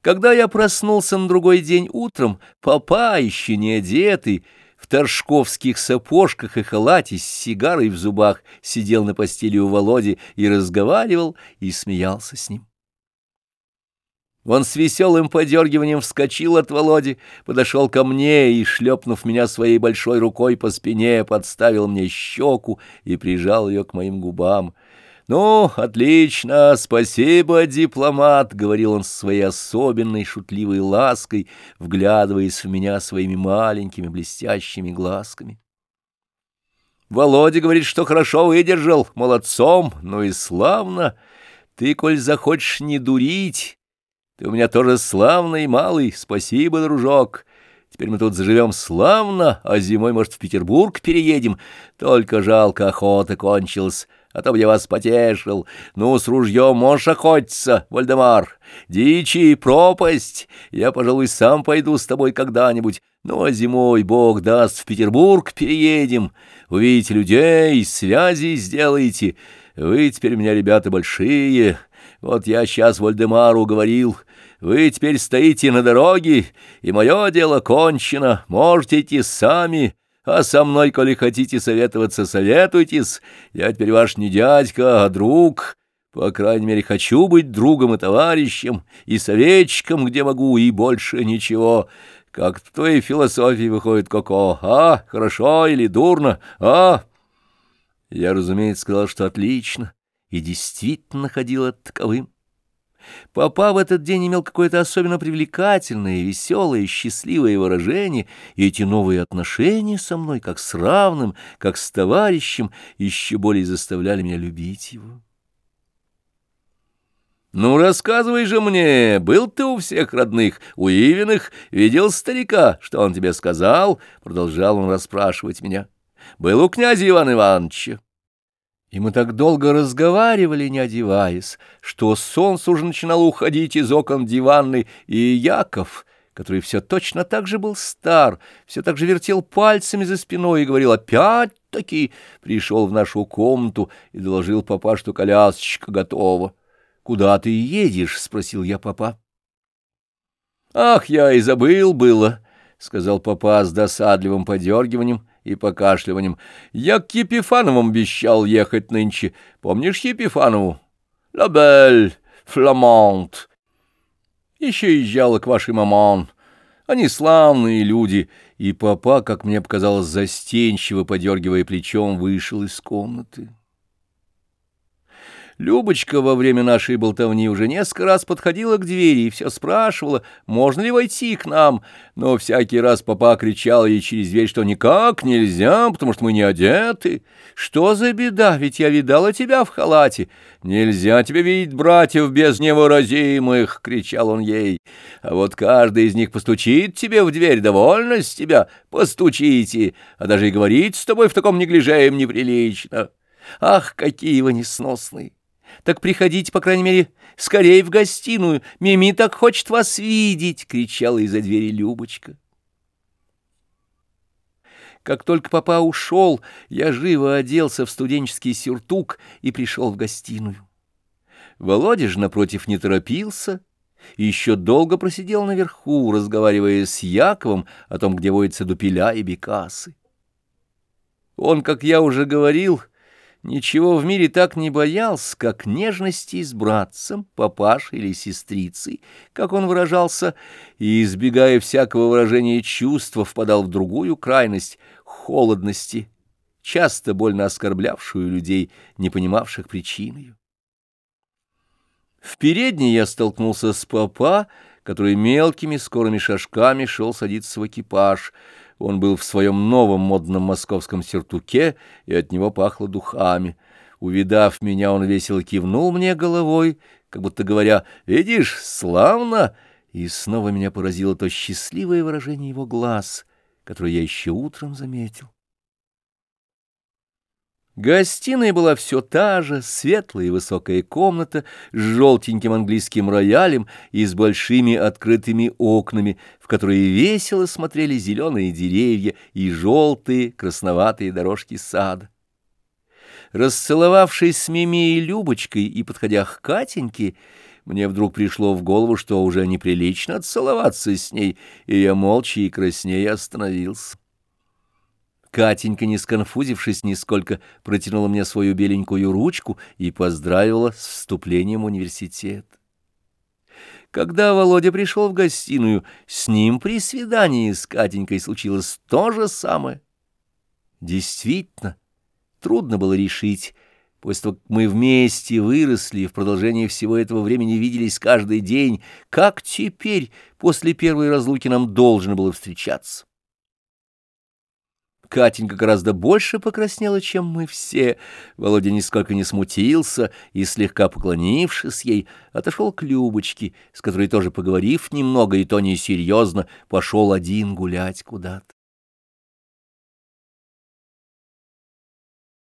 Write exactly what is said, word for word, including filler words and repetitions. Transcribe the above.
Когда я проснулся на другой день утром, папа, еще не одетый, в торжковских сапожках и халате с сигарой в зубах, сидел на постели у Володи и разговаривал, и смеялся с ним. Он с веселым подергиванием вскочил от Володи, подошел ко мне и, шлепнув меня своей большой рукой по спине, подставил мне щеку и прижал ее к моим губам. «Ну, отлично, спасибо, дипломат», — говорил он с своей особенной шутливой лаской, вглядываясь в меня своими маленькими блестящими глазками. «Володя говорит, что хорошо выдержал, молодцом, ну и славно. Ты, коль захочешь не дурить, ты у меня тоже славный малый, спасибо, дружок. Теперь мы тут заживем славно, а зимой, может, в Петербург переедем. Только жалко, охота кончилась, а то бы я вас потешил. Ну, с ружьем можешь охотиться, Вальдемар. Дичи, пропасть. Я, пожалуй, сам пойду с тобой когда-нибудь. Ну, а зимой, бог даст, в Петербург переедем. Увидите людей, связи сделаете. Вы теперь у меня, ребята, большие. Вот я сейчас Вальдемару говорил. Вы теперь стоите на дороге, и мое дело кончено. Можете идти сами, а со мной, коли хотите советоваться, советуйтесь. Я теперь ваш не дядька, а друг. По крайней мере, хочу быть другом и товарищем, и советчиком, где могу, и больше ничего. Как в твоей философии выходит, Коко, а? Хорошо или дурно, а?» Я, разумеется, сказал, что отлично, и действительно ходил таковым. Папа в этот день имел какое-то особенно привлекательное, веселое, счастливое выражение, и эти новые отношения со мной, как с равным, как с товарищем, еще более заставляли меня любить его. «Ну, рассказывай же мне, был ты у всех родных, у Ивиных, видел старика, что он тебе сказал?» Продолжал он расспрашивать меня. «Был у князя Ивана Ивановича». И мы так долго разговаривали, не одеваясь, что солнце уже начинало уходить из окон диванной, и Яков, который все точно так же был стар, все так же вертел пальцами за спиной и говорил «опять-таки», пришел в нашу комнату и доложил папа, что колясочка готова. «Куда ты едешь?» — спросил я папа. «Ах, я и забыл было», — сказал папа с досадливым подергиванием и покашливанием. «Я к Епифановым обещал ехать нынче. Помнишь Епифанову? Ла бель, фламант. Еще езжала к вашей маман. Они славные люди». И папа, как мне показалось, застенчиво подергивая плечом, вышел из комнаты. Любочка во время нашей болтовни уже несколько раз подходила к двери и все спрашивала, можно ли войти к нам, но всякий раз папа кричал ей через дверь, что никак нельзя, потому что мы не одеты. «Что за беда? Ведь я видала тебя в халате». «Нельзя тебе видеть братьев без невыразимых», — кричал он ей. «А вот каждый из них постучит тебе в дверь, довольно с тебя, постучите, а даже и говорить с тобой в таком неглиже им неприлично. Ах, какие вы несносные! Так приходите, по крайней мере, скорее в гостиную. Мими так хочет вас видеть!» — кричала из-за двери Любочка. Как только папа ушел, я живо оделся в студенческий сюртук и пришел в гостиную. Володя же, напротив, не торопился и еще долго просидел наверху, разговаривая с Яковом о том, где водятся дупеля и бекасы. Он, как я уже говорил, ничего в мире так не боялся, как нежности с братцем, папашей или сестрицей, как он выражался, и, избегая всякого выражения чувства, впадал в другую крайность — холодности, часто больно оскорблявшую людей, не понимавших причин ее. В передней я столкнулся с папа, который мелкими скорыми шажками шел садиться в экипаж. Он был в своем новом модном московском сюртуке, и от него пахло духами. Увидав меня, он весело кивнул мне головой, как будто говоря: «Видишь, славно!» И снова меня поразило то счастливое выражение его глаз, которое я еще утром заметил. Гостиная была все та же, светлая и высокая комната с желтеньким английским роялем и с большими открытыми окнами, в которые весело смотрели зеленые деревья и желтые красноватые дорожки сада. Расцеловавшись с Мими и Любочкой и подходя к Катеньке, Мне вдруг пришло в голову, что уже неприлично целоваться с ней, и я молча и краснея остановился. Катенька, не сконфузившись нисколько, протянула мне свою беленькую ручку и поздравила с вступлением в университет. Когда Володя пришел в гостиную, с ним при свидании с Катенькой случилось то же самое. Действительно, трудно было решить, после того, как мы вместе выросли и в продолжении всего этого времени виделись каждый день, как теперь, после первой разлуки, нам должно было встречаться. Катенька гораздо больше покраснела, чем мы все. Володя нисколько не смутился и, слегка поклонившись ей, отошел к Любочке, с которой тоже, поговорив немного, и то несерьезно, пошел один гулять куда-то.